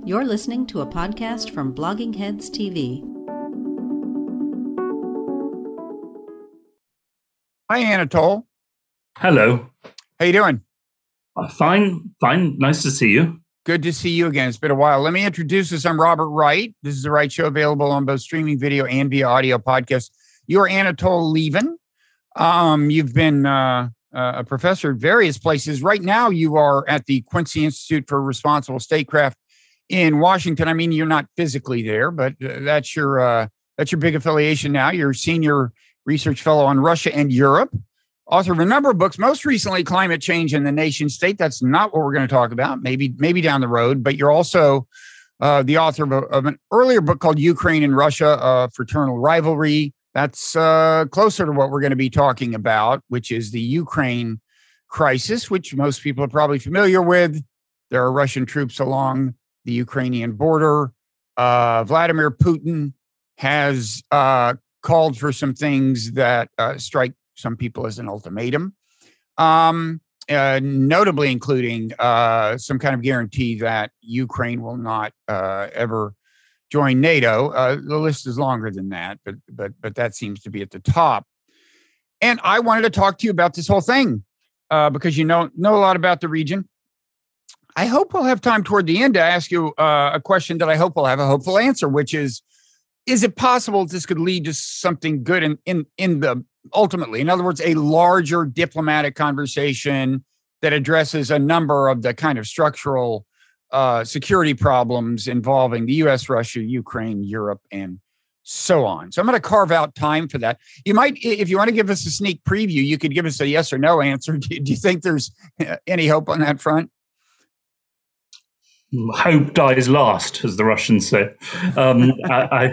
You're listening to a podcast from Blogging Heads TV. Hi, Anatole. Hello. How you doing? Fine. Nice to see you. Good to see you again. It's been a while. Let me introduce us. I'm Robert Wright. This is The Wright Show, available on both streaming video and via audio podcast. You're Anatole Lieven. You've been a professor at various places. Right now, you are at the Quincy Institute for Responsible Statecraft in Washington. I mean, you're not physically there, but that's your big affiliation now. You're senior research fellow on Russia and Europe, author of a number of books, most recently Climate Change and the Nation State. That's not what we're going to talk about, maybe down the road, but you're also the author of an earlier book called Ukraine and Russia, Fraternal Rivalry. That's closer to what we're going to be talking about, which is the Ukraine crisis, which most people are probably familiar with. There are Russian troops along the Ukrainian border. Vladimir Putin has called for some things that strike some people as an ultimatum, notably including some kind of guarantee that Ukraine will not ever join NATO. The list is longer than that, but that seems to be at the top. And I wanted to talk to you about this whole thing because you know a lot about the region. I hope we'll have time toward the end to ask you a question that I hope will have a hopeful answer, which is it possible this could lead to something good in the ultimately, in other words, a larger diplomatic conversation that addresses a number of the kind of structural security problems involving the U.S., Russia, Ukraine, Europe, and so on. So I'm going to carve out time for that. You might, if you want to give us a sneak preview, you could give us a yes or no answer. Do you think there's any hope on that front? Hope dies last, as the Russians say. I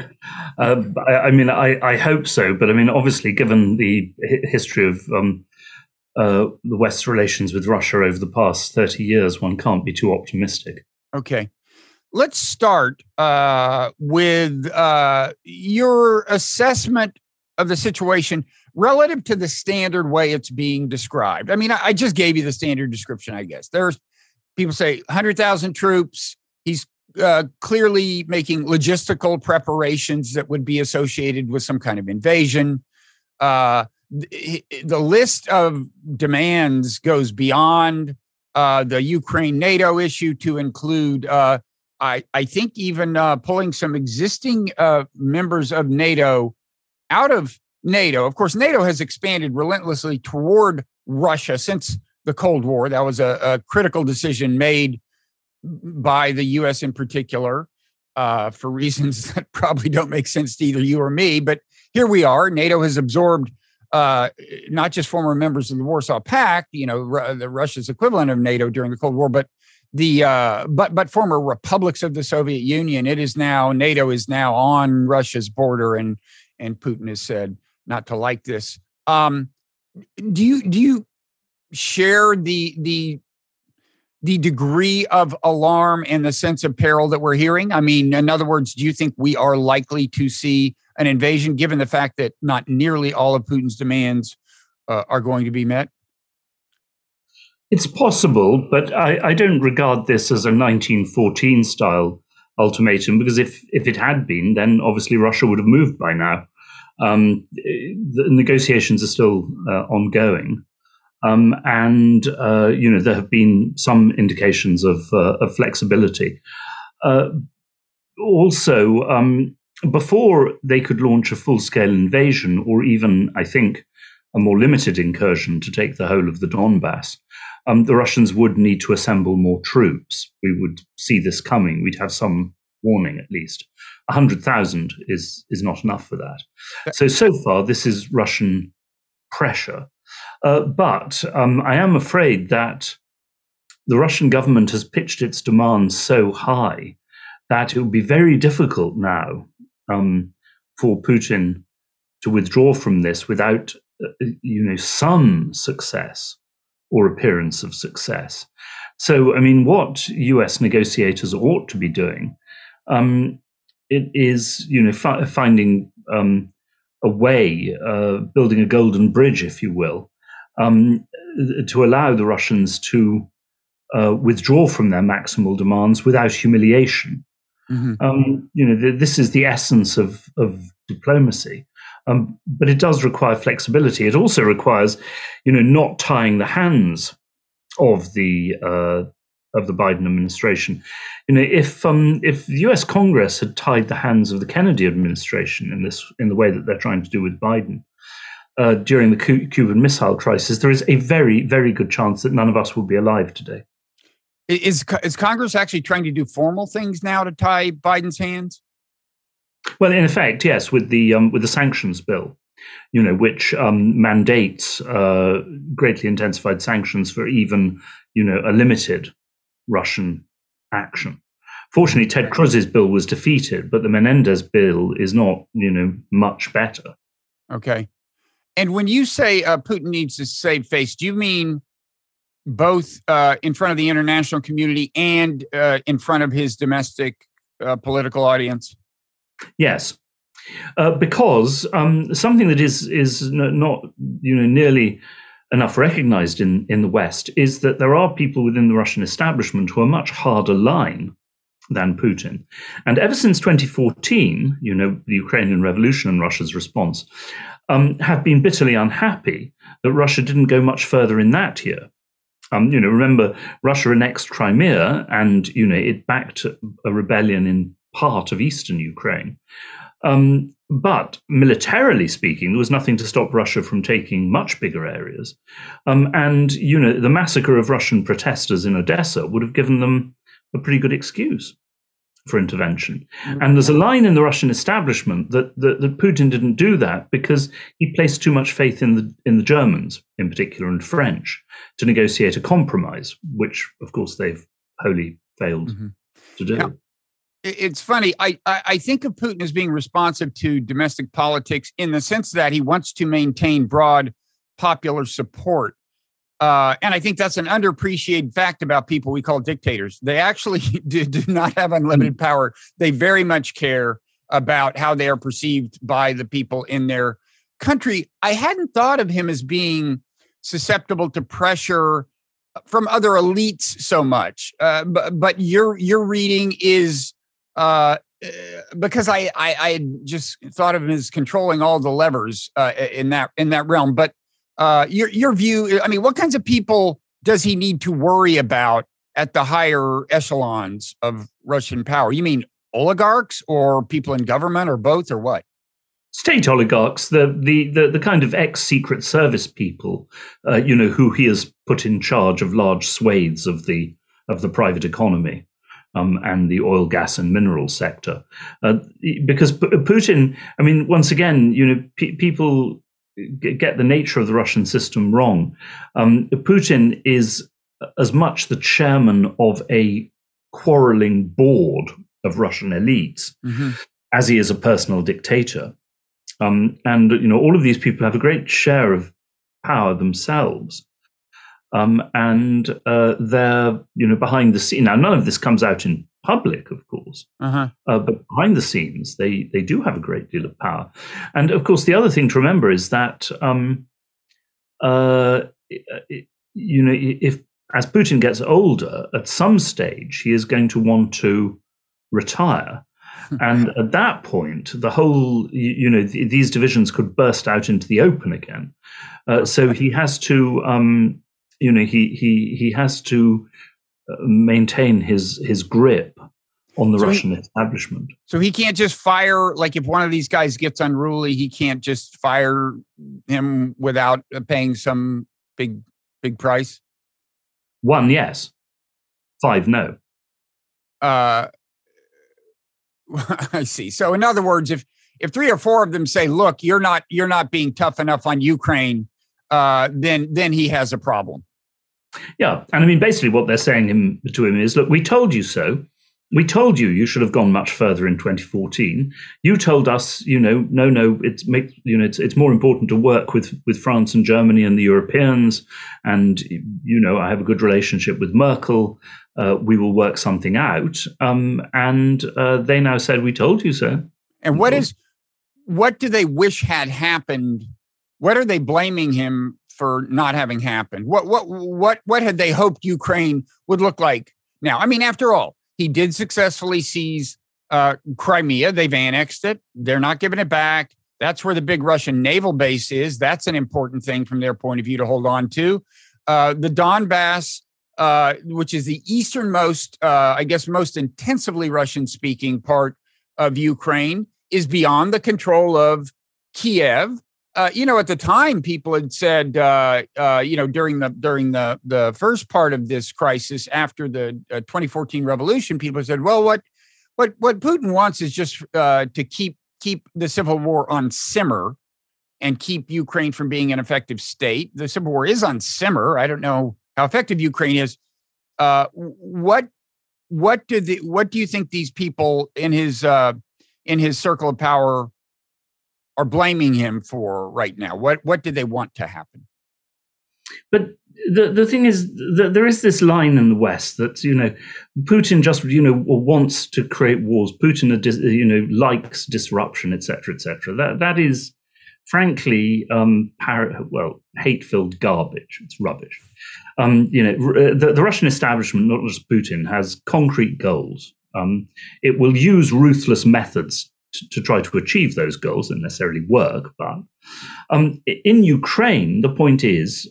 hope so. But I mean, obviously, given the history of the West's relations with Russia over the past 30 years, one can't be too optimistic. Okay. Let's start with your assessment of the situation relative to the standard way it's being described. I mean, I just gave you the standard description, I guess. There's people say 100,000 troops. He's clearly making logistical preparations that would be associated with some kind of invasion. The list of demands goes beyond the Ukraine-NATO issue to include, I think, even pulling some existing members of NATO out of NATO. Of course, NATO has expanded relentlessly toward Russia since the Cold War. That was a critical decision made by the U.S. in particular for reasons that probably don't make sense to either you or me. But here we are. NATO has absorbed not just former members of the Warsaw Pact, the Russia's equivalent of NATO during the Cold War, but but former republics of the Soviet Union. NATO is now on Russia's border, and Putin has said not to like this. Do you share the degree of alarm and the sense of peril that we're hearing? I mean, in other words, do you think we are likely to see an invasion, given the fact that not nearly all of Putin's demands are going to be met? It's possible, but I don't regard this as a 1914 style ultimatum, because if it had been, then obviously Russia would have moved by now. The negotiations are still ongoing. And there have been some indications of flexibility. Also, before they could launch a full-scale invasion, or even, I think, a more limited incursion to take the whole of the Donbass, the Russians would need to assemble more troops. We would see this coming. We'd have some warning, at least. 100,000 is not enough for that. So far, this is Russian pressure. But I am afraid that the Russian government has pitched its demands so high that it will be very difficult now for Putin to withdraw from this without, some success or appearance of success. So, I mean, what U.S. negotiators ought to be doing, it is, finding a way, building a golden bridge, if you will, to allow the Russians to withdraw from their maximal demands without humiliation. This is the essence of diplomacy. But it does require flexibility. It also requires, not tying the hands of the Biden administration. If the U.S. Congress had tied the hands of the Kennedy administration in the way that they're trying to do with Biden during the Cuban Missile Crisis, there is a very, very good chance that none of us will be alive today. Is Congress actually trying to do formal things now to tie Biden's hands? Well, in effect, yes, with the sanctions bill, which mandates greatly intensified sanctions for even a limited Russian action. Fortunately, Ted Cruz's bill was defeated, but the Menendez bill is not much better. Okay, and when you say Putin needs to save face, do you mean both in front of the international community and in front of his domestic political audience? Yes, because something that is not nearly enough recognized in the West is that there are people within the Russian establishment who are much harder line than Putin. And ever since 2014, the Ukrainian revolution and Russia's response have been bitterly unhappy that Russia didn't go much further in that year. Remember, Russia annexed Crimea and, it backed a rebellion in part of eastern Ukraine. But militarily speaking, there was nothing to stop Russia from taking much bigger areas. And the massacre of Russian protesters in Odessa would have given them a pretty good excuse for intervention. And there's a line in the Russian establishment that Putin didn't do that because he placed too much faith in the Germans, in particular, and French, to negotiate a compromise, which, of course, they've wholly failed to do. Now, it's funny. I think of Putin as being responsive to domestic politics in the sense that he wants to maintain broad popular support. And I think that's an underappreciated fact about people we call dictators. They actually do not have unlimited power. They very much care about how they are perceived by the people in their country. I hadn't thought of him as being susceptible to pressure from other elites so much. But your reading is because I just thought of him as controlling all the levers in that realm. But your view, I mean, what kinds of people does he need to worry about at the higher echelons of Russian power? You mean oligarchs or people in government or both or what? State oligarchs, the kind of ex-Secret Service people, who he has put in charge of large swathes of the private economy. And the oil, gas, and mineral sector, because Putin. I mean, once again, people get the nature of the Russian system wrong. Putin is as much the chairman of a quarreling board of Russian elites as he is a personal dictator, and all of these people have a great share of power themselves. And they're, behind the scene. Now, none of this comes out in public, of course, but behind the scenes, they do have a great deal of power. And of course, the other thing to remember is that, if as Putin gets older, at some stage, he is going to want to retire. And at that point, the whole, these divisions could burst out into the open again. So he has to. He has to maintain his grip on the Russian establishment. So he can't just fire, like if one of these guys gets unruly, he can't just fire him without paying some big price? 1, yes. 5, no. I see. So in other words, if 3 or 4 of them say, look, you're not being tough enough on Ukraine, then he has a problem. Yeah. And I mean, basically what they're saying to him is, look, we told you so. We told you should have gone much further in 2014. You told us, no, it's more important to work with France and Germany and the Europeans. And, I have a good relationship with Merkel. We will work something out. And they now said, we told you so. And what do they wish had happened? What are they blaming him for not having happened? What had they hoped Ukraine would look like now? I mean, after all, he did successfully seize Crimea. They've annexed it. They're not giving it back. That's where the big Russian naval base is. That's an important thing from their point of view to hold on to. The Donbass, which is the easternmost, I guess, most intensively Russian-speaking part of Ukraine, is beyond the control of Kiev. At the time, people had said, during the first part of this crisis after the 2014 revolution, people said, well, what Putin wants is just to keep the civil war on simmer and keep Ukraine from being an effective state. The civil war is on simmer. I don't know how effective Ukraine is. What do you think these people in his circle of power are blaming him for right now? What do they want to happen? But the thing is that there is this line in the West that, Putin just, wants to create wars. Putin, likes disruption, et cetera, et cetera. That is, frankly, hate-filled garbage. It's rubbish. The Russian establishment, not just Putin, has concrete goals. It will use ruthless methods to try to achieve those goals. They don't necessarily work, but in Ukraine, the point is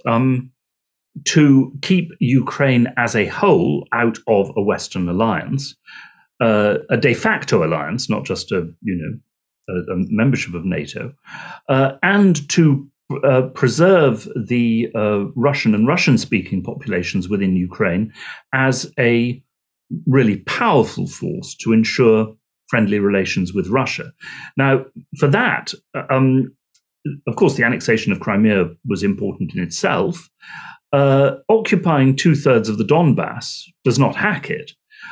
to keep Ukraine as a whole out of a Western alliance, a de facto alliance, not just a membership of NATO, and to preserve the Russian and Russian-speaking populations within Ukraine as a really powerful force to ensure friendly relations with Russia. Now, for that, of course, the annexation of Crimea was important in itself. Occupying 2/3 of the Donbass does not hack it.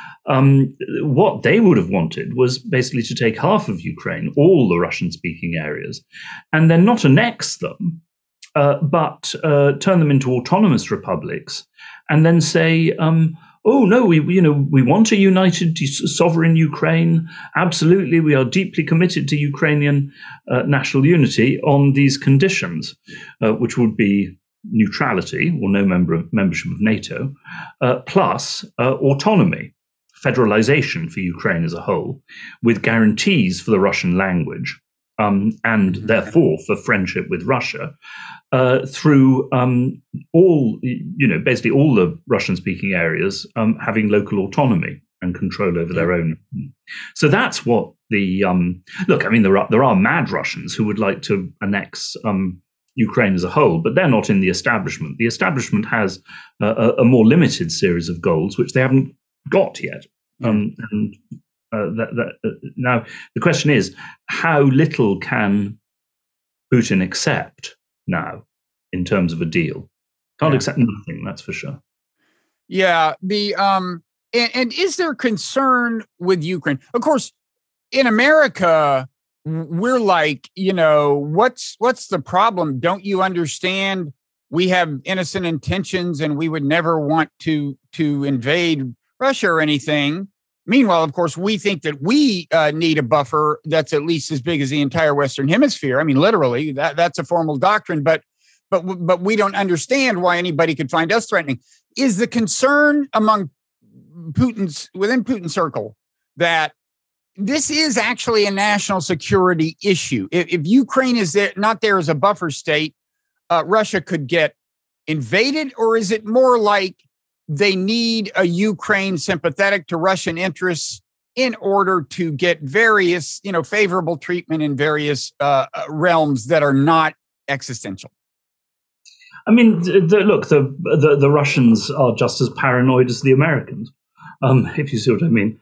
What they would have wanted was basically to take half of Ukraine, all the Russian-speaking areas, and then not annex them, but turn them into autonomous republics, and then say, oh no, we want a united, sovereign Ukraine. Absolutely, we are deeply committed to Ukrainian national unity on these conditions, which would be neutrality or no membership of NATO, plus autonomy, federalization for Ukraine as a whole, with guarantees for the Russian language, and therefore for friendship with Russia, through basically all the Russian-speaking areas having local autonomy and control over their own. So that's what the look. I mean, there are mad Russians who would like to annex Ukraine as a whole, but they're not in the establishment. The establishment has a more limited series of goals, which they haven't got yet. Now, the question is, how little can Putin accept now in terms of a deal? Can't accept nothing, that's for sure. Yeah. And is there concern with Ukraine? Of course, in America, we're like, what's the problem? Don't you understand? We have innocent intentions and we would never want to invade Russia or anything. Meanwhile, of course, we think that we need a buffer that's at least as big as the entire Western Hemisphere. I mean, literally, that's a formal doctrine, but we don't understand why anybody could find us threatening. Is the concern within Putin's circle that this is actually a national security issue? If Ukraine is not there as a buffer state, Russia could get invaded, or is it more like they need a Ukraine sympathetic to Russian interests in order to get various, favorable treatment in various realms that are not existential? I mean, the Russians are just as paranoid as the Americans, if you see what I mean.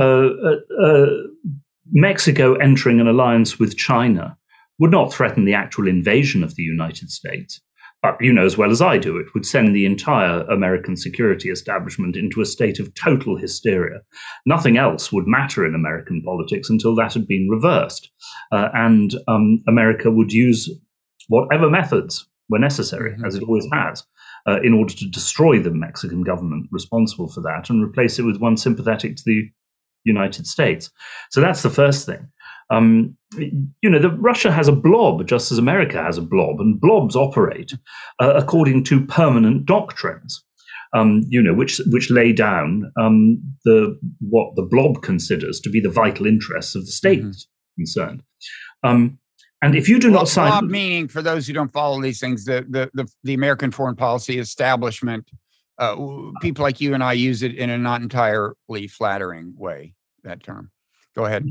Mexico entering an alliance with China would not threaten the actual invasion of the United States. But you know as well as I do, it would send the entire American security establishment into a state of total hysteria. Nothing else would matter in American politics until that had been reversed. And America would use whatever methods were necessary, as it always has, in order to destroy the Mexican government responsible for that and replace it with one sympathetic to the United States. So that's the first thing. Russia has a blob just as America has a blob, and blobs operate according to permanent doctrines, which lay down what the blob considers to be the vital interests of the states concerned. And if you do not sign, blob meaning, for those who don't follow these things, the American foreign policy establishment. People like you and I use it in a not entirely flattering way. That term. Go ahead.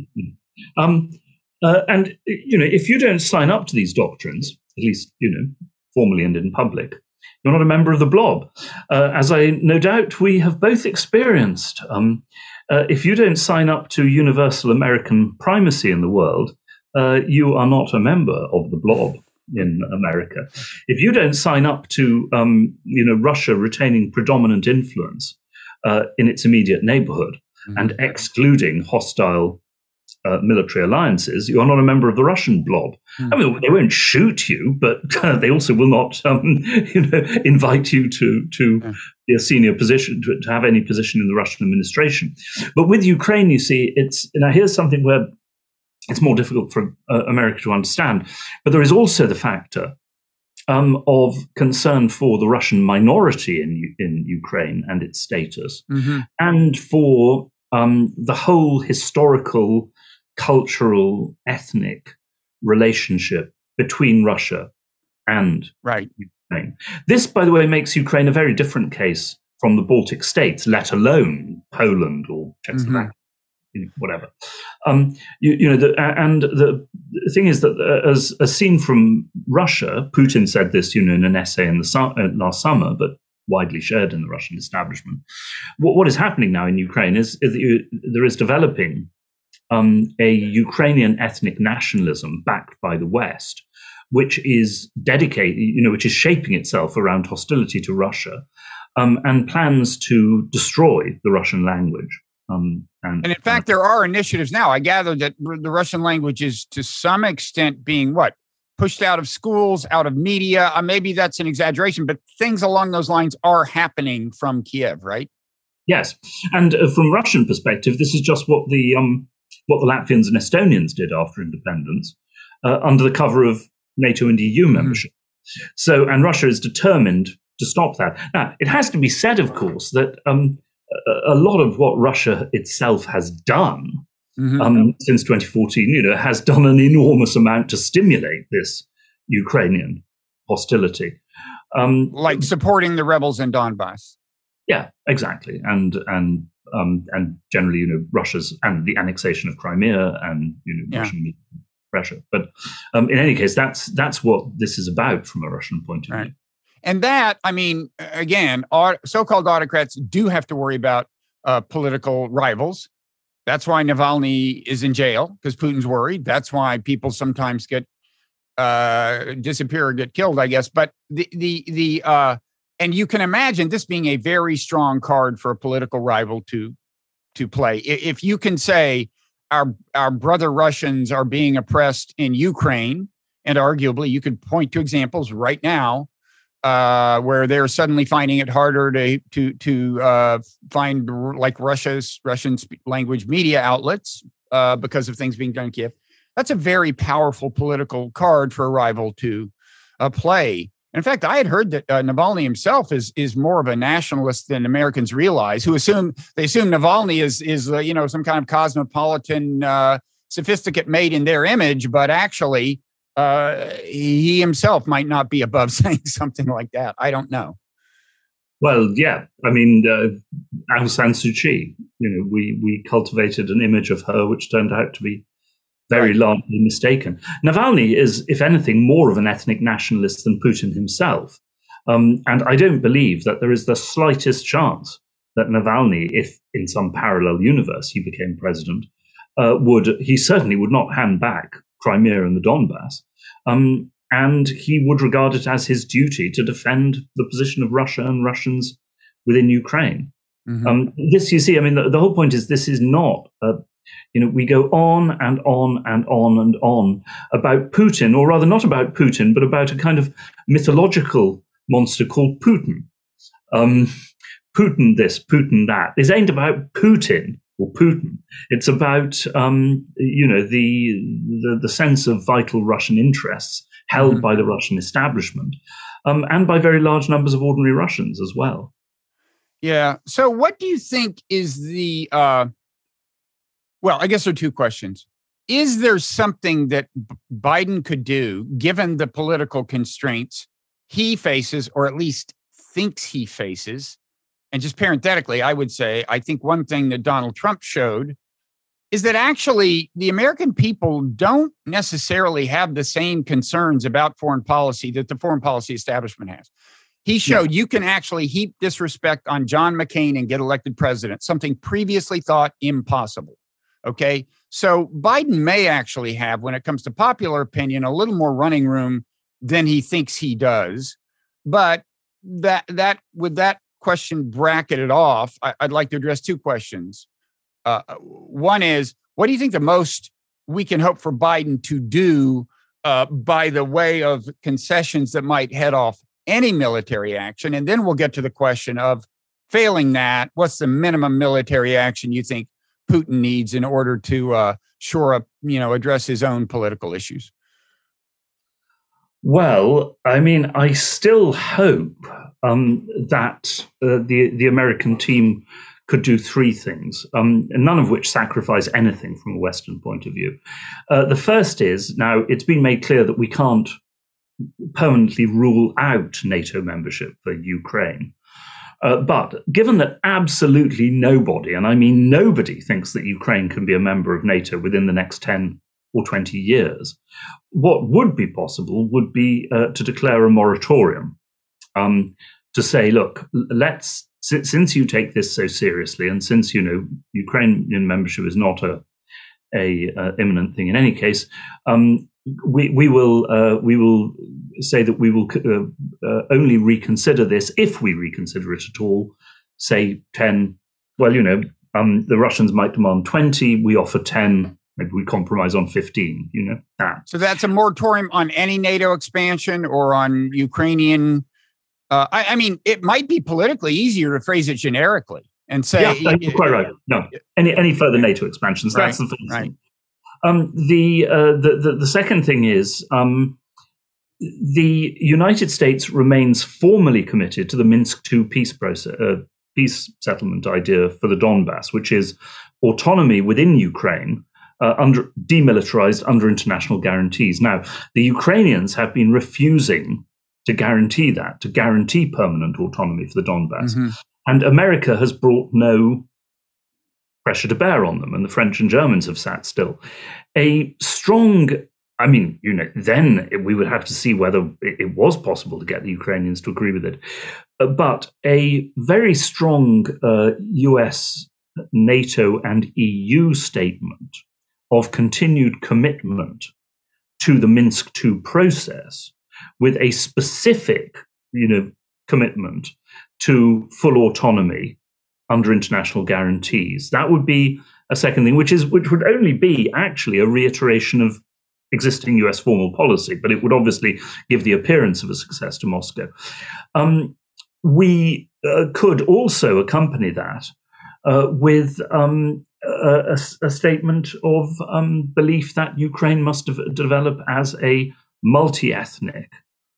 If you don't sign up to these doctrines, at least formally and in public, you're not a member of the blob, as I no doubt we have both experienced. If you don't sign up to universal American primacy in the world, you are not a member of the blob in America. If you don't sign up to Russia retaining predominant influence in its immediate neighborhood and excluding hostile military alliances, you are not a member of the Russian blob. I mean, they won't shoot you, but they also will not invite you to be a senior position, to have any position in the Russian administration. But with Ukraine, you see, here's something where it's more difficult for America to understand. But there is also the factor of concern for the Russian minority in Ukraine and its status, and for the whole historical, cultural, ethnic relationship between Russia and Ukraine. This, by the way, makes Ukraine a very different case from the Baltic states, let alone Poland or Czechoslovakia. Whatever. The thing is that as seen from Russia, Putin said this, in an essay in the last summer, but widely shared in the Russian establishment. What is happening now in Ukraine is that there is developing a Ukrainian ethnic nationalism backed by the West, which is dedicated, which is shaping itself around hostility to Russia, and plans to destroy the Russian language. And in fact, there are initiatives now. I gather that the Russian language is to some extent being pushed out of schools, out of media. Maybe that's an exaggeration, but things along those lines are happening from Kiev, right? Yes, and from Russian perspective, this is just what the Latvians and Estonians did after independence, under the cover of NATO and EU membership. So, and Russia is determined to stop that. Now, it has to be said, of course, that a lot of what Russia itself has done since 2014, has done an enormous amount to stimulate this Ukrainian hostility, like supporting the rebels in Donbass. Yeah, exactly, and generally, Russia's and the annexation of Crimea and Russian pressure. But in any case, that's what this is about from a Russian point of view. And that, I mean, again, so-called autocrats do have to worry about political rivals. That's why Navalny is in jail, because Putin's worried. That's why people sometimes get disappear or get killed, I guess. But and you can imagine this being a very strong card for a political rival to play. If you can say our brother Russians are being oppressed in Ukraine, and arguably you could point to examples right now where they're suddenly finding it harder to find like Russian language media outlets because of things being done in Kiev. That's a very powerful political card for a rival to play. In fact, I had heard that Navalny himself is more of a nationalist than Americans realize. They assume Navalny is some kind of cosmopolitan, sophisticate made in their image, but actually. He himself might not be above saying something like that. I don't know. Well, yeah. I mean, Aung San Suu Kyi, we cultivated an image of her which turned out to be very largely mistaken. Navalny is, if anything, more of an ethnic nationalist than Putin himself. And I don't believe that there is the slightest chance that Navalny, if in some parallel universe he became president, he certainly would not hand back Crimea and the Donbass. And he would regard it as his duty to defend the position of Russia and Russians within Ukraine. This, you see, I mean, the whole point is this is not, we go on and on and on and on about Putin, or rather not about Putin, but about a kind of mythological monster called Putin. Putin this, Putin that, is aimed about Putin, or Putin. It's about the sense of vital Russian interests held by the Russian establishment, and by very large numbers of ordinary Russians as well. Yeah. So what do you think is the, well, I guess there are two questions. Is there something that Biden could do, given the political constraints he faces, or at least thinks he faces? And just parenthetically, I would say, I think one thing that Donald Trump showed is that actually the American people don't necessarily have the same concerns about foreign policy that the foreign policy establishment has. He showed you can actually heap disrespect on John McCain and get elected president, something previously thought impossible. Okay. So Biden may actually have, when it comes to popular opinion, a little more running room than he thinks he does. But that with that question bracketed off, I'd like to address two questions. One is, what do you think the most we can hope for Biden to do by the way of concessions that might head off any military action? And then we'll get to the question of, failing that, what's the minimum military action you think Putin needs in order to shore up, address his own political issues? Well, I mean, I still hope that the American team could do three things, none of which sacrifice anything from a Western point of view. The first is, now it's been made clear that we can't permanently rule out NATO membership for Ukraine. But given that absolutely nobody, and I mean nobody, thinks that Ukraine can be a member of NATO within the next 10 or 20 years, what would be possible would be to declare a moratorium, to say, look, since you take this so seriously, and since, Ukrainian membership is not a imminent thing in any case, we will say that we will only reconsider this, if we reconsider it at all, say 10. Well, the Russians might demand 20. We offer 10. Maybe we compromise on 15. That. So that's a moratorium on any NATO expansion or on Ukrainian. I mean, it might be politically easier to phrase it generically and say, yeah, you're quite right. No, any further NATO expansions. Right, that's the first right. thing. The second thing is the United States remains formally committed to the Minsk II peace peace settlement idea for the Donbass, which is autonomy within Ukraine, demilitarized under international guarantees. Now, the Ukrainians have been refusing to guarantee permanent autonomy for the Donbass, and America has brought no pressure to bear on them, and the French and Germans have sat still. A strong, then we would have to see whether it was possible to get the Ukrainians to agree with it. But a very strong US, NATO, and EU statement of continued commitment to the Minsk II process, with a specific, commitment to full autonomy under international guarantees. That would be a second thing, which would only be actually a reiteration of existing US formal policy, but it would obviously give the appearance of a success to Moscow. We could also accompany that with a statement of belief that Ukraine must develop as a multi-ethnic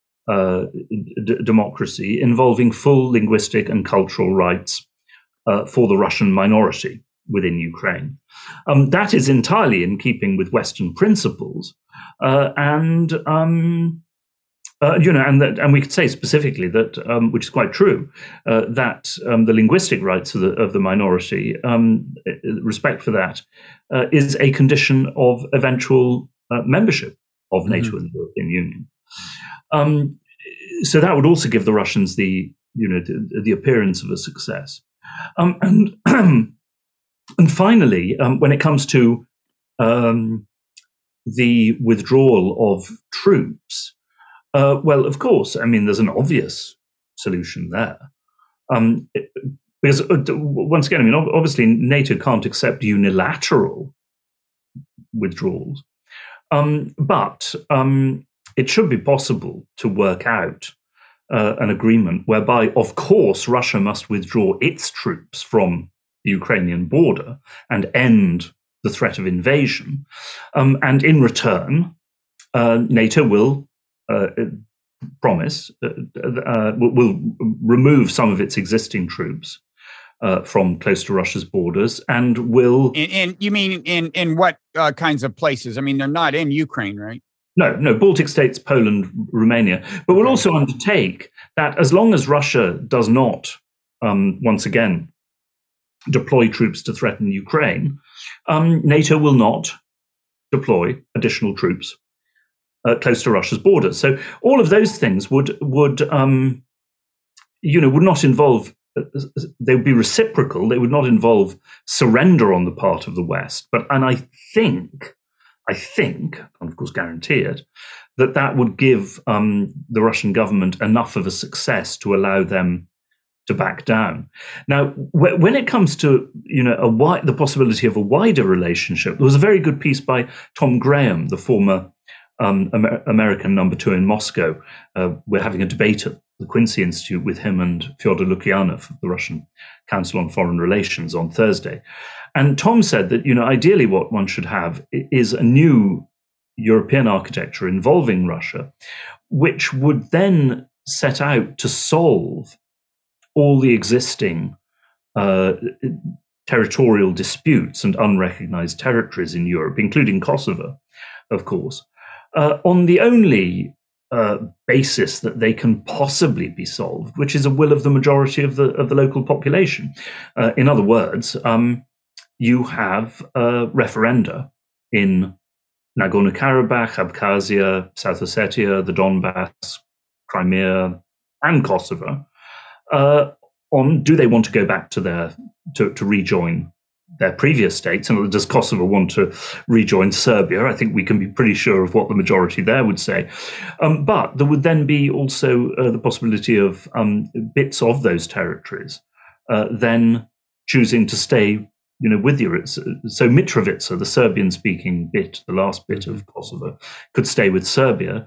democracy involving full linguistic and cultural rights for the Russian minority within Ukraine. That is entirely in keeping with Western principles, and we could say specifically that, which is quite true, that the linguistic rights of the minority, respect for that, is a condition of eventual membership of NATO and the European Union. So that would also give the Russians the appearance of a success. And finally, when it comes to the withdrawal of troops, well, of course, there's an obvious solution there. Because once again, obviously NATO can't accept unilateral withdrawals, but it should be possible to work out an agreement whereby, of course, Russia must withdraw its troops from the Ukrainian border and end the threat of invasion. And in return, NATO will promise will remove some of its existing troops from close to Russia's borders, and will. You mean in what kinds of places? I mean, they're not in Ukraine, right? No, Baltic states, Poland, Romania. But we'll also undertake that as long as Russia does not, once again, deploy troops to threaten Ukraine, NATO will not deploy additional troops close to Russia's borders. So all of those things would not involve. They would be reciprocal. They would not involve surrender on the part of the West. And I think, and of course guarantee it, that would give the Russian government enough of a success to allow them to back down. Now, when it comes to the possibility of a wider relationship, there was a very good piece by Tom Graham, the former American number 2 in Moscow. We're having a debate at the Quincy Institute with him and Fyodor Lukyanov of the Russian Council on Foreign Relations on Thursday. And Tom said that, ideally what one should have is a new European architecture involving Russia, which would then set out to solve all the existing territorial disputes and unrecognized territories in Europe, including Kosovo, of course, on the only basis that they can possibly be solved, which is a will of the majority of the local population. In other words, you have referenda in Nagorno-Karabakh, Abkhazia, South Ossetia, the Donbass, Crimea, and Kosovo on do they want to go back to to rejoin their previous states, and does Kosovo want to rejoin Serbia? I think we can be pretty sure of what the majority there would say. But there would then be also the possibility of bits of those territories then choosing to stay, with Europe. So Mitrovica, the Serbian-speaking bit, the last bit of Kosovo, could stay with Serbia.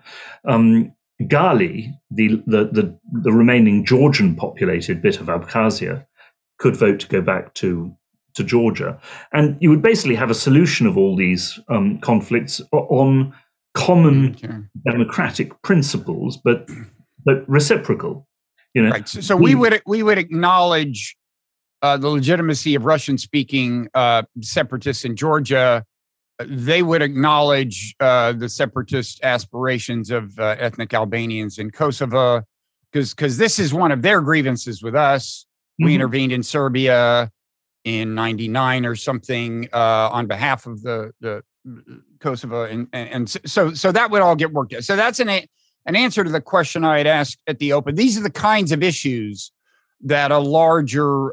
Gali, the remaining Georgian-populated bit of Abkhazia, could vote to go back to Georgia. And you would basically have a solution of all these conflicts on common democratic principles, but reciprocal. Right. So we would acknowledge the legitimacy of Russian-speaking separatists in Georgia. They would acknowledge the separatist aspirations of ethnic Albanians in Kosovo, because this is one of their grievances with us. Mm-hmm. We intervened in Serbia in '99 or something on behalf of the Kosovo, and so that would all get worked out. So that's an answer to the question I had asked at the open. These are the kinds of issues that a larger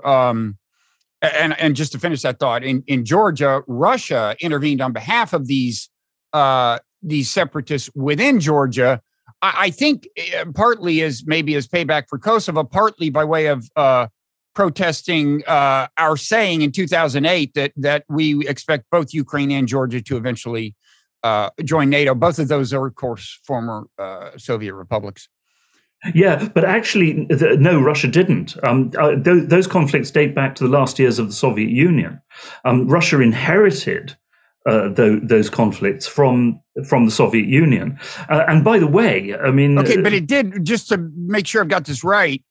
and just to finish that thought, in Georgia, Russia intervened on behalf of these separatists within Georgia. I think partly as payback for Kosovo, partly by way of protesting our saying in 2008 that we expect both Ukraine and Georgia to eventually join NATO. Both of those are, of course, former Soviet republics. Yeah, but actually, no, Russia didn't. Those conflicts date back to the last years of the Soviet Union. Russia inherited those conflicts from the Soviet Union. And by the way, I mean... Okay, but it did, just to make sure I've got this right,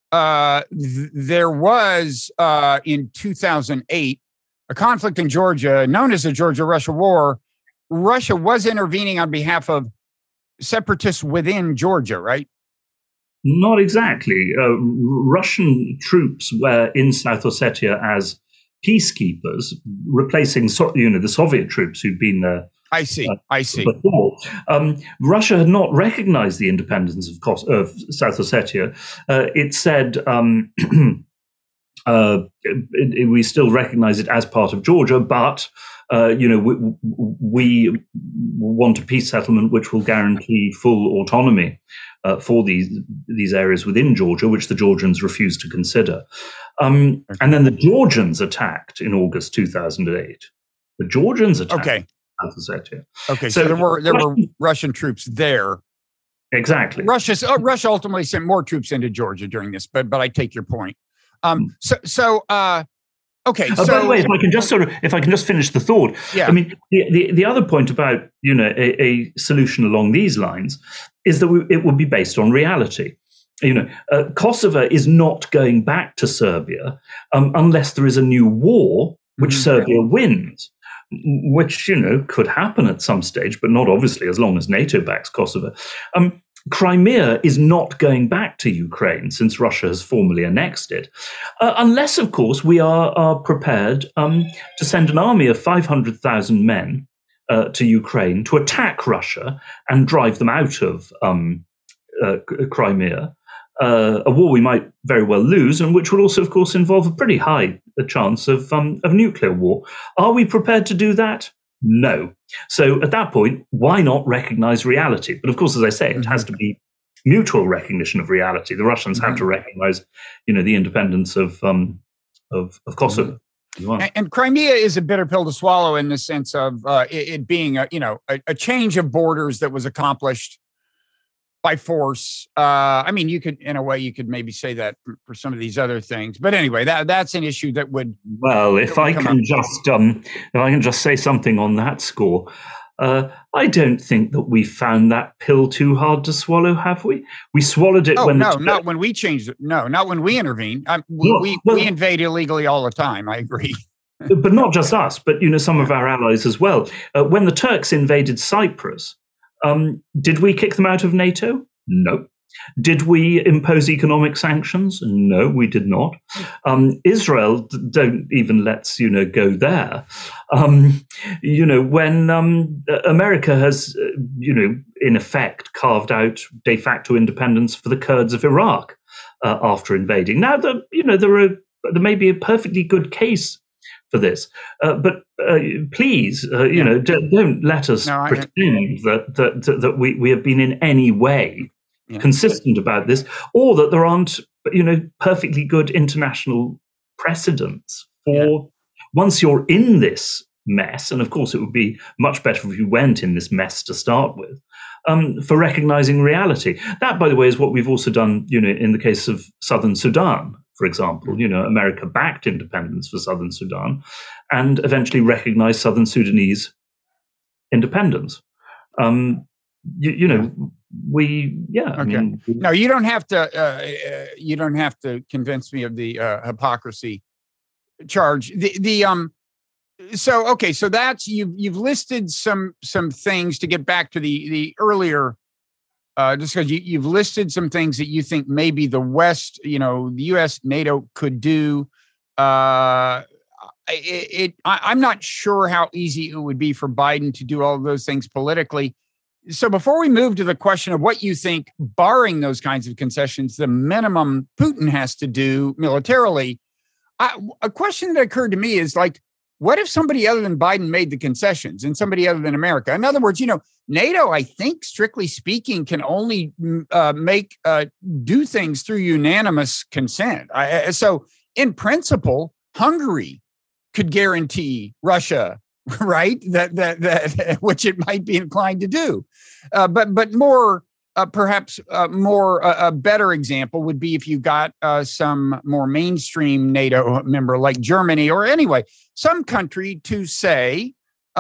there was, in 2008, a conflict in Georgia known as the Georgia-Russia War. Russia was intervening on behalf of separatists within Georgia, right? Not exactly. Russian troops were in South Ossetia as peacekeepers, replacing the Soviet troops who'd been there. I see. Before. Russia had not recognized the independence of South Ossetia. It said we still recognize it as part of Georgia, but we want a peace settlement which will guarantee full autonomy for these areas within Georgia, which the Georgians refused to consider. And then the Georgians attacked in August 2008. The Georgians attacked South Ossetia. Okay, so there were Russian troops there. Exactly. Russia ultimately sent more troops into Georgia during this, but I take your point. So Okay. By the way, if I can just finish the thought. Yeah. I mean, the other point about a solution along these lines is that it would be based on reality. Kosovo is not going back to Serbia unless there is a new war which Serbia wins, which could happen at some stage, but not obviously as long as NATO backs Kosovo. Crimea is not going back to Ukraine since Russia has formally annexed it, unless, of course, we are prepared to send an army of 500,000 men to Ukraine to attack Russia and drive them out of Crimea, a war we might very well lose, and which would also, of course, involve a pretty high chance of nuclear war. Are we prepared to do that? No. So at that point, why not recognize reality? But of course, as I say, it has to be mutual recognition of reality. The Russians have to recognize, the independence of Kosovo. And Crimea is a bitter pill to swallow in the sense of it being a change of borders that was accomplished by force. I mean, you could maybe say that for some of these other things, but anyway, that's an issue that would. Well, if I can just say something on that score, I don't think that we found that pill too hard to swallow, have we? We swallowed it not when we changed it. No, not when we intervened. We invade illegally all the time. I agree. But not just us, but some of our allies as well. When the Turks invaded Cyprus. Did we kick them out of NATO? No. Did we impose economic sanctions? No, we did not. Israel don't even let's go there. When America has in effect carved out de facto independence for the Kurds of Iraq after invading. Now there may be a perfectly good case for this, but please, don't let us pretend that we have been in any way consistent about this, or that there aren't, perfectly good international precedents for once you're in this mess. And of course, it would be much better if you went in this mess to start with, for recognizing reality. That, by the way, is what we've also done, in the case of Southern Sudan. For example, America backed independence for Southern Sudan and eventually recognized Southern Sudanese independence. No, you don't have to convince me of the hypocrisy charge. So that's you've listed some things to get back to the earlier. Just because you've listed some things that you think maybe the West, the U.S., NATO could do. I'm not sure how easy it would be for Biden to do all of those things politically. So before we move to the question of what you think, barring those kinds of concessions, the minimum Putin has to do militarily, a question that occurred to me is what if somebody other than Biden made the concessions and somebody other than America? In other words, NATO, I think, strictly speaking, can only do things through unanimous consent. So in principle, Hungary could guarantee Russia, right? That which it might be inclined to do. But more, perhaps more a better example would be if you got some more mainstream NATO member like Germany, or anyway, some country to say,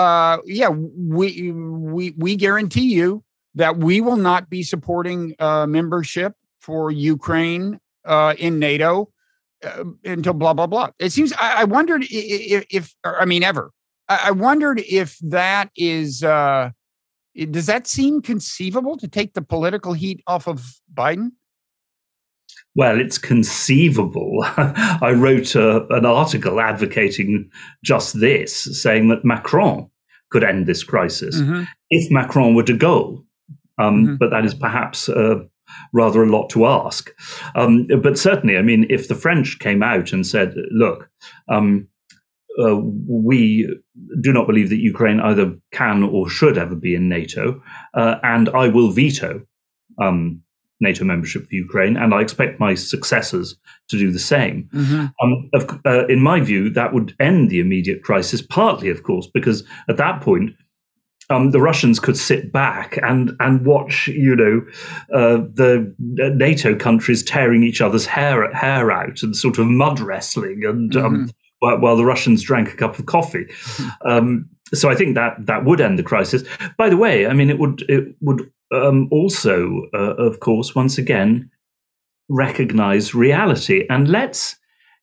we guarantee you that we will not be supporting membership for Ukraine in NATO until blah, blah, blah. It seems, I wondered I wondered if that is, does that seem conceivable to take the political heat off of Biden? Well, it's conceivable. I wrote an article advocating just this, saying that Macron could end this crisis if Macron were to go. But that is perhaps rather a lot to ask. But certainly, if the French came out and said, look, we do not believe that Ukraine either can or should ever be in NATO, and I will veto NATO membership for Ukraine, and I expect my successors to do the same. In my view, that would end the immediate crisis, partly, of course, because at that point, the Russians could sit back and watch, the NATO countries tearing each other's hair out and sort of mud wrestling and while the Russians drank a cup of coffee. So I think that would end the crisis. By the way, I mean, it would also, of course, once again, recognize reality. And let's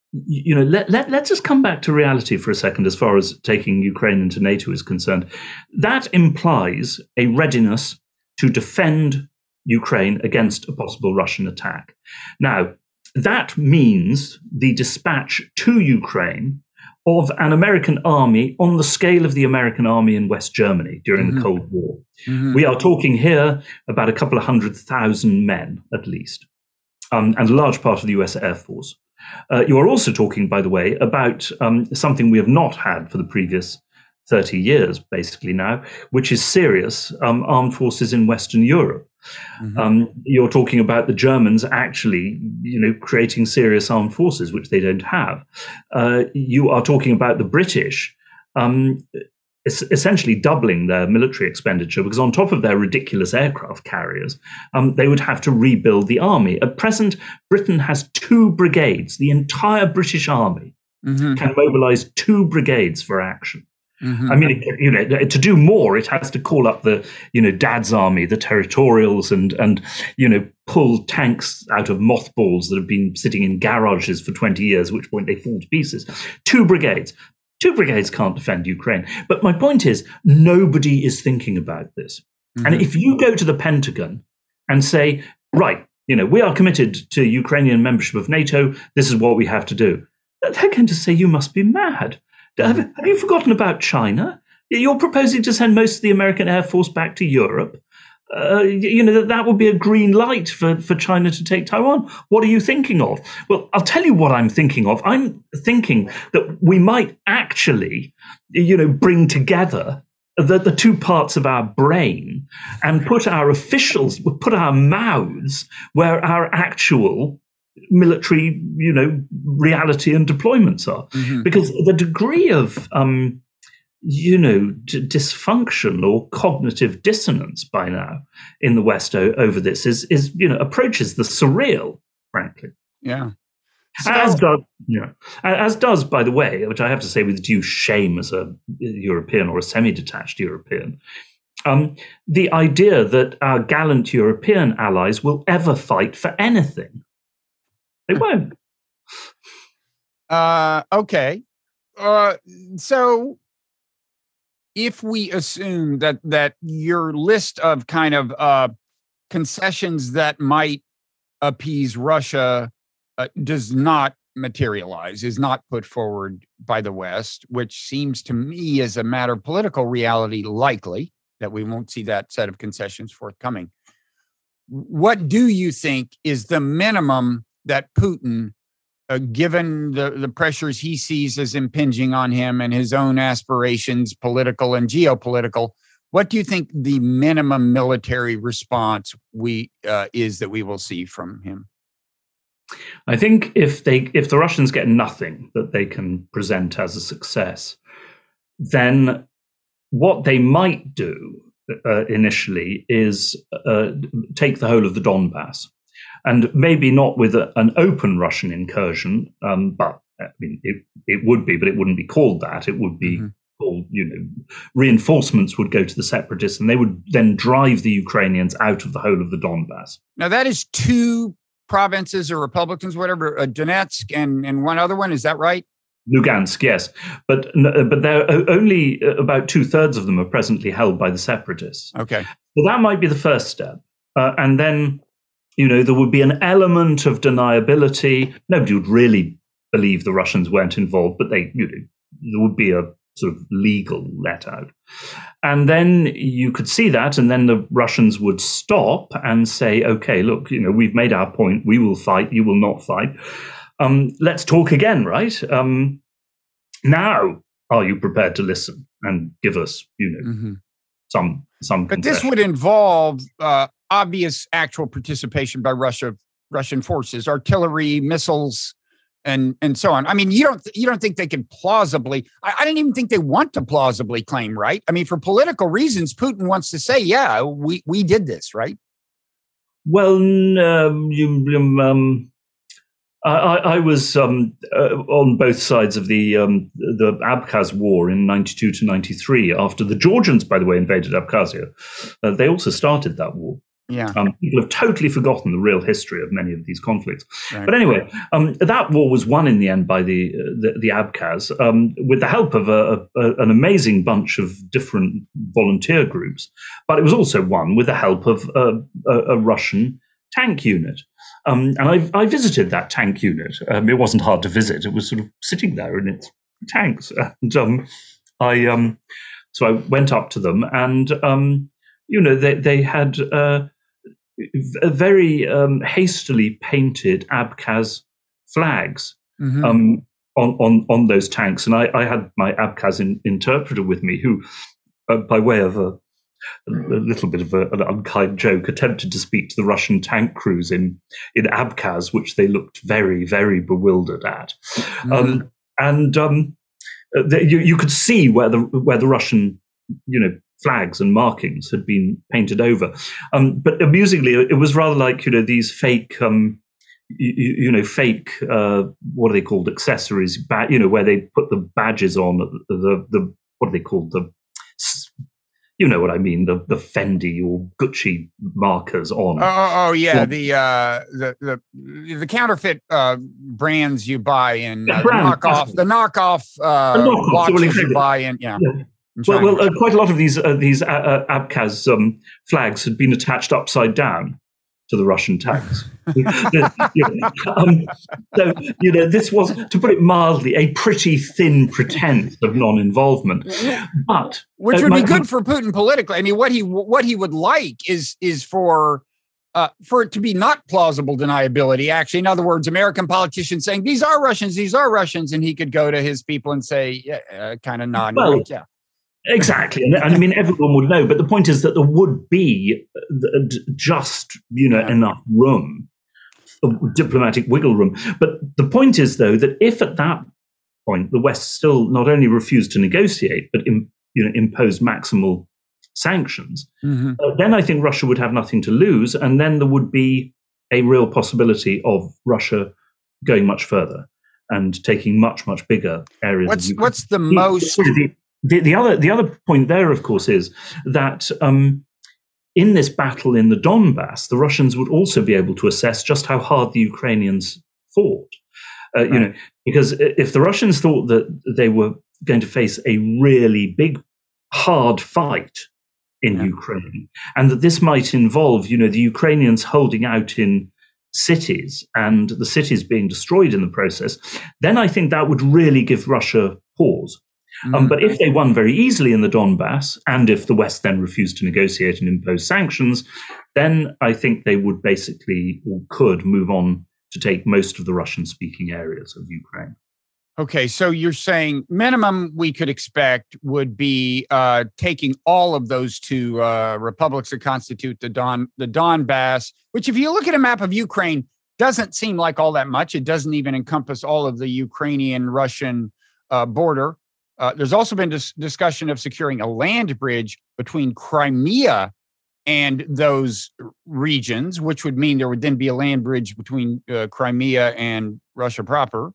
just come back to reality for a second as far as taking Ukraine into NATO is concerned. That implies a readiness to defend Ukraine against a possible Russian attack. Now, that means the dispatch to Ukraine of an American army on the scale of the American army in West Germany during the Cold War. We are talking here about a couple of 100,000 men, at least, and a large part of the US Air Force. You are also talking, by the way, about something we have not had for the previous 30 years, basically now, which is serious armed forces in Western Europe. You're talking about the Germans actually, creating serious armed forces, which they don't have. You are talking about the British essentially doubling their military expenditure, because on top of their ridiculous aircraft carriers, they would have to rebuild the army. At present, Britain has 2 brigades. The entire British army can mobilize 2 brigades for action. I mean, to do more, it has to call up the, Dad's army, the territorials, and pull tanks out of mothballs that have been sitting in garages for 20 years, at which point they fall to pieces. 2 brigades. 2 brigades can't defend Ukraine. But my point is, nobody is thinking about this. And if you go to the Pentagon and say, right, we are committed to Ukrainian membership of NATO, this is what we have to do, they're going to say you must be mad. Have you forgotten about China? You're proposing to send most of the American Air Force back to Europe. That would be a green light for China to take Taiwan. What are you thinking of? Well, I'll tell you what I'm thinking of. I'm thinking that we might actually, bring together the 2 parts of our brain and put our mouths where our actual military, reality and deployments are. Because the degree of, dysfunction or cognitive dissonance by now in the West over this is approaches the surreal, frankly. Yeah. So, as does, by the way, which I have to say with due shame as a European or a semi-detached European, the idea that our gallant European allies will ever fight for anything. They won't. Okay. So if we assume that your list of kind of concessions that might appease Russia does not materialize, is not put forward by the West, which seems to me as a matter of political reality likely that we won't see that set of concessions forthcoming. What do you think is the minimum that Putin, given the pressures he sees as impinging on him and his own aspirations, political and geopolitical, what do you think the minimum military response is that we will see from him? I think if the Russians get nothing that they can present as a success, then what they might do initially is take the whole of the Donbass. And maybe not with an open Russian incursion, but I mean, it would be, but it wouldn't be called that. It would be called, reinforcements would go to the separatists, and they would then drive the Ukrainians out of the whole of the Donbass. Now, that is 2 provinces or republicans, whatever, Donetsk and one other one. Is that right? Lugansk, yes. But they're only about 2/3 of them are presently held by the separatists. Okay. So that might be the first step. And then, there would be an element of deniability. Nobody would really believe the Russians weren't involved, but there would be a sort of legal let out. And then you could see that, and then the Russians would stop and say, okay, look, we've made our point. We will fight. You will not fight. Let's talk again, right? Now, are you prepared to listen and give us, some But this would involve obvious actual participation by Russian forces, artillery, missiles, and so on. I mean, you don't think they can plausibly? I don't even think they want to plausibly claim, right? I mean, for political reasons, Putin wants to say, "Yeah, we did this," right? Well, I was on both sides of the Abkhaz War in 92 to 93. After the Georgians, by the way, invaded Abkhazia, they also started that war. Yeah. People have totally forgotten the real history of many of these conflicts. Right. But anyway, that war was won in the end by the Abkhaz with the help of an amazing bunch of different volunteer groups. But it was also won with the help of a Russian tank unit. And I visited that tank unit. It wasn't hard to visit. It was sort of sitting there in its tanks. And so I went up to them, and they had a very hastily painted Abkhaz flags on those tanks. And I had my Abkhaz interpreter with me, who, by way of a little bit of an unkind joke, attempted to speak to the Russian tank crews in Abkhaz, which they looked very, very bewildered at. You could see where the Russian, flags and markings had been painted over. But amusingly, it was rather like, these fake, fake, what are they called, accessories, where they put the badges on, the what are they called, you know what I mean, the Fendi or Gucci markers on. Oh yeah, the counterfeit brands you buy in the knockoff watches you buy in. Yeah. Well, quite a lot of these Abkhaz flags had been attached upside down to the Russian tanks. This was, to put it mildly, a pretty thin pretense of non-involvement. But which would be good for Putin politically. I mean, what he would like is for it to be not plausible deniability. Actually, in other words, American politicians saying these are Russians, and he could go to his people and say, kind of nod, yeah. Exactly. And I mean, everyone would know. But the point is that there would be just, enough room, diplomatic wiggle room. But the point is, though, that if at that point the West still not only refused to negotiate, but imposed maximal sanctions, then I think Russia would have nothing to lose. And then there would be a real possibility of Russia going much further and taking much, much bigger areas. What's the most... The other point there, of course, is that in this battle in the Donbass, the Russians would also be able to assess just how hard the Ukrainians fought. Because if the Russians thought that they were going to face a really big, hard fight in Ukraine, and that this might involve, the Ukrainians holding out in cities and the cities being destroyed in the process, then I think that would really give Russia pause. But if they won very easily in the Donbass, and if the West then refused to negotiate and impose sanctions, then I think they would basically, or could, move on to take most of the Russian-speaking areas of Ukraine. Okay, so you're saying minimum we could expect would be taking all of those two republics that constitute the Donbass, which if you look at a map of Ukraine, doesn't seem like all that much. It doesn't even encompass all of the Ukrainian-Russian border. There's also been discussion of securing a land bridge between Crimea and those regions, which would mean there would then be a land bridge between Crimea and Russia proper.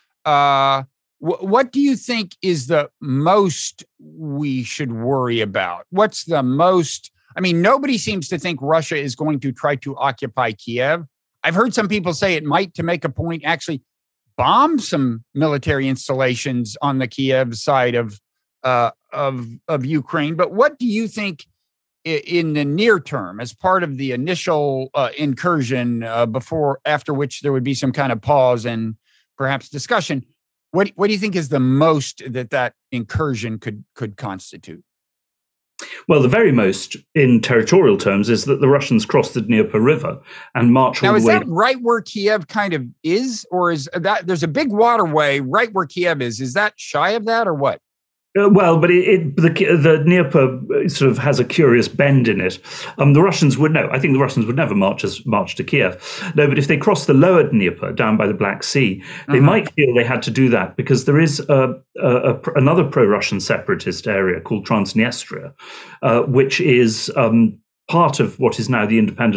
What do you think is the most we should worry about? What's the most? I mean, nobody seems to think Russia is going to try to occupy Kiev. I've heard some people say it might, to make a point, actually bomb some military installations on the Kiev side of Ukraine. But what do you think in the near term, as part of the initial incursion, after which there would be some kind of pause and perhaps discussion? What do you think is the most that incursion could constitute? Well, the very most, in territorial terms, is that the Russians cross the Dnieper River and march all the way. Now, is that right where Kiev kind of is, or is that there's a big waterway right where Kiev is? Is that shy of that, or what? Well, but the Dnieper sort of has a curious bend in it. The Russians would know. I think the Russians would never march to Kiev. No, but if they cross the lower Dnieper down by the Black Sea, they might feel they had to do that because there is another pro-Russian separatist area called Transnistria, which is part of what is now the independent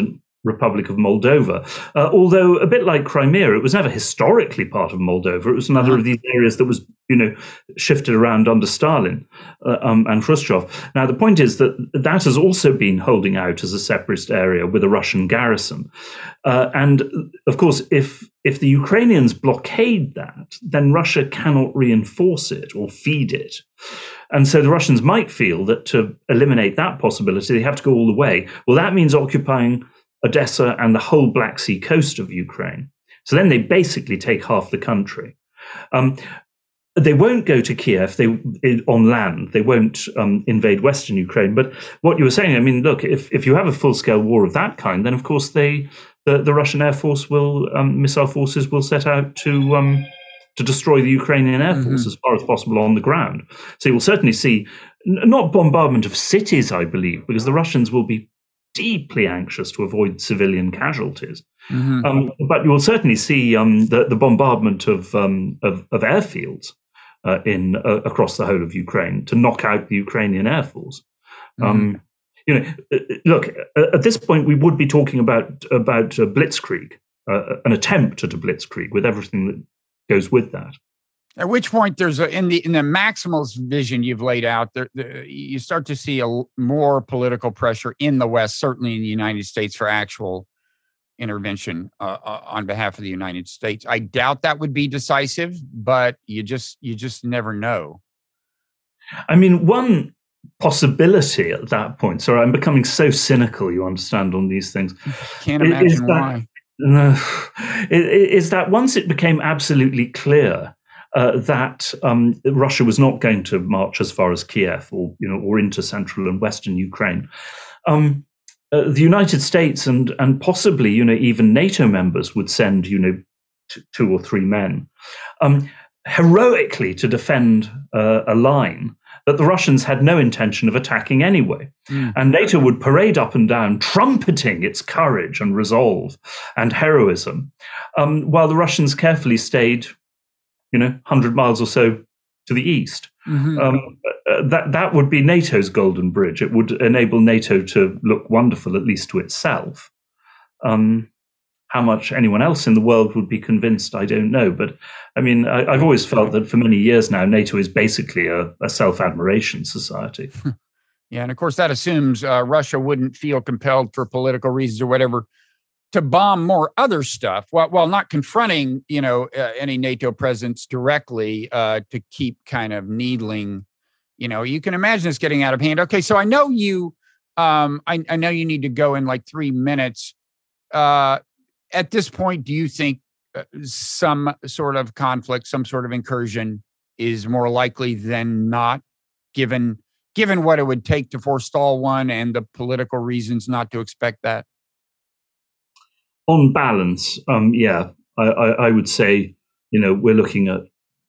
Republic of Moldova. Although a bit like Crimea, it was never historically part of Moldova. It was another of these areas that was, shifted around under Stalin and Khrushchev. Now, the point is that that has also been holding out as a separatist area with a Russian garrison. And of course, if the Ukrainians blockade that, then Russia cannot reinforce it or feed it. And so the Russians might feel that to eliminate that possibility, they have to go all the way. Well, that means occupying Odessa and the whole Black Sea coast of Ukraine. So then they basically take half the country. They won't go to Kiev on land. They won't invade Western Ukraine. But what you were saying, I mean, look, if you have a full-scale war of that kind, then of course the Russian Air Force missile forces will set out to destroy the Ukrainian Air Force as far as possible on the ground. So you will certainly see not bombardment of cities, I believe, because the Russians will be deeply anxious to avoid civilian casualties. But you will certainly see the bombardment of airfields across the whole of Ukraine to knock out the Ukrainian Air Force. Look, at this point, we would be talking about a blitzkrieg, an attempt at a blitzkrieg with everything that goes with that. At which point, there's in the maximalist vision you've laid out, you start to see more political pressure in the West, certainly in the United States, for actual intervention on behalf of the United States. I doubt that would be decisive, but you just never know. I mean, one possibility at that point. Sorry, I'm becoming so cynical. You understand on these things. Can't imagine why. No, is that once it became absolutely clear that Russia was not going to march as far as Kiev or into central and western Ukraine, the United States and possibly even NATO members would send 2 or 3 men heroically to defend a line that the Russians had no intention of attacking anyway. And NATO would parade up and down, trumpeting its courage and resolve and heroism, while the Russians carefully stayed 100 miles or so to the east. That would be NATO's golden bridge. It would enable NATO to look wonderful, at least to itself. How much anyone else in the world would be convinced, I don't know. But I mean, I've always felt that for many years now, NATO is basically a self-admiration society. Yeah, and of course that assumes Russia wouldn't feel compelled for political reasons or whatever to bomb more other stuff, while not confronting, any NATO presence directly, to keep kind of needling. You can imagine this getting out of hand. Okay, so I know you, I know you need to go in like 3 minutes. At this point, do you think some sort of conflict, some sort of incursion, is more likely than not, given what it would take to forestall one and the political reasons not to expect that? On balance, yeah, I would say, we're looking at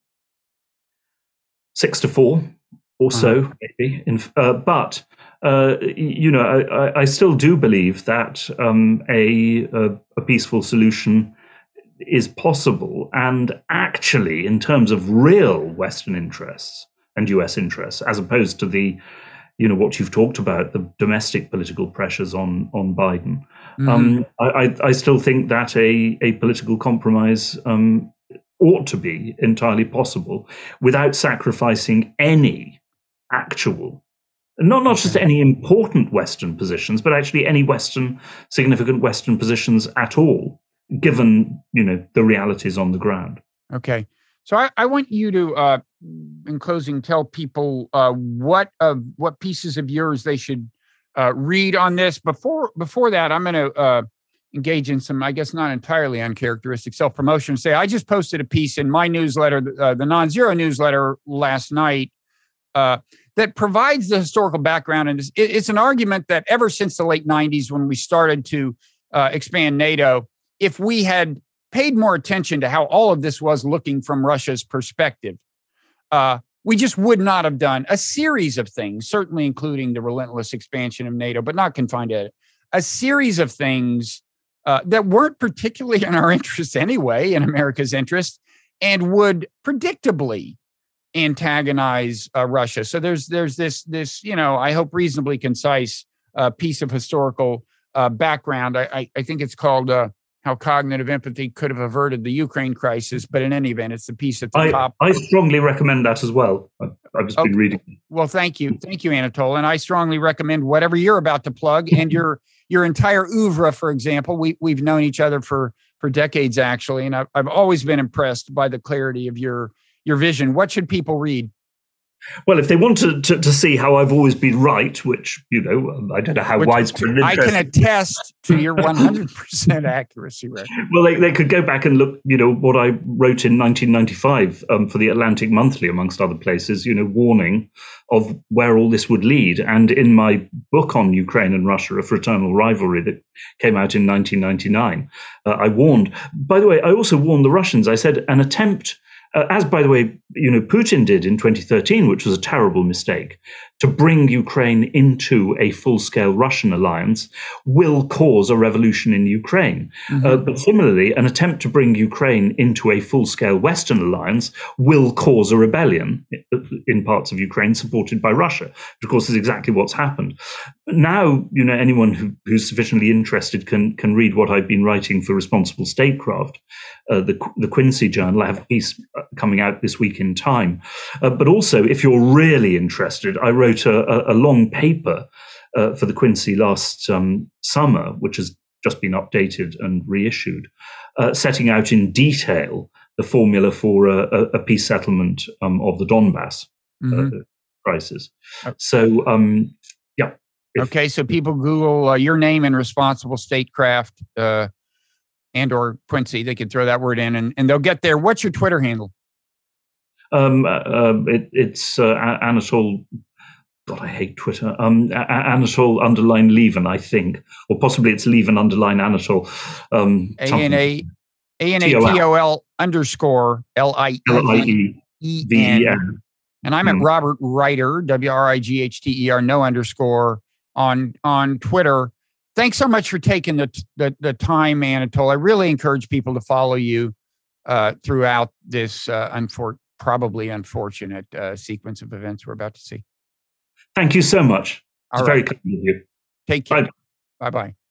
6-4 or so, maybe. But I still do believe that a peaceful solution is possible, and actually, in terms of real Western interests and US interests, as opposed to the what you've talked about, the domestic political pressures on Biden. I still think that a political compromise ought to be entirely possible without sacrificing any actual, not just any important Western positions, but actually any significant Western positions at all, given the realities on the ground. Okay. So I want you to, in closing, tell people what pieces of yours they should read on this. Before that, I'm going to engage in some, I guess, not entirely uncharacteristic self-promotion. Say, I just posted a piece in my newsletter, the Non-Zero newsletter last night, that provides the historical background. And it's an argument that ever since the late 90s, when we started to expand NATO, if we had paid more attention to how all of this was looking from Russia's perspective, we just would not have done a series of things, certainly including the relentless expansion of NATO, but not confined to it, a series of things that weren't particularly in our interest anyway, in America's interest, and would predictably antagonize Russia. So there's this I hope reasonably concise piece of historical background. I think it's called How Cognitive Empathy Could Have Averted the Ukraine Crisis. But in any event, it's the piece at the top. I strongly recommend that as well. I've just been reading. Well, thank you, Anatol. And I strongly recommend whatever you're about to plug and your entire oeuvre. For example, we've known each other for decades, actually, and I've always been impressed by the clarity of your vision. What should people read? Well, if they want to see how I've always been right, which, I don't know how widespread. I can attest to your 100% accuracy record. Well, they could go back and look, what I wrote in 1995 for the Atlantic Monthly, amongst other places, warning of where all this would lead. And in my book on Ukraine and Russia, A Fraternal Rivalry, that came out in 1999, I warned. By the way, I also warned the Russians. I said an attempt, as, by the way, Putin did in 2013, which was a terrible mistake, to bring Ukraine into a full-scale Russian alliance will cause a revolution in Ukraine. Mm-hmm. But similarly, an attempt to bring Ukraine into a full-scale Western alliance will cause a rebellion in parts of Ukraine supported by Russia, which, of course, is exactly what's happened. Now, anyone who's sufficiently interested can read what I've been writing for Responsible Statecraft, the Quincy Journal. I have a piece coming out this week in Time. But also, if you're really interested, I wrote a long paper for the Quincy last summer, which has just been updated and reissued, setting out in detail the formula for a peace settlement of the Donbass crisis. So, yeah. Okay, so people Google your name in Responsible Statecraft and or Quincy, they can throw that word in and they'll get there. What's your Twitter handle? It's Anatol. God, I hate Twitter. Anatol _Lieven, I think, or possibly it's Lieven _Anatol. ANATOL _LIEVEN. And I'm at Robert Reiter, WRIGHTER, no underscore on Twitter. Thanks so much for taking the time, Anatol. I really encourage people to follow you throughout this probably unfortunate sequence of events we're about to see. Thank you so much. It's very kind of you. Take care. Bye-bye.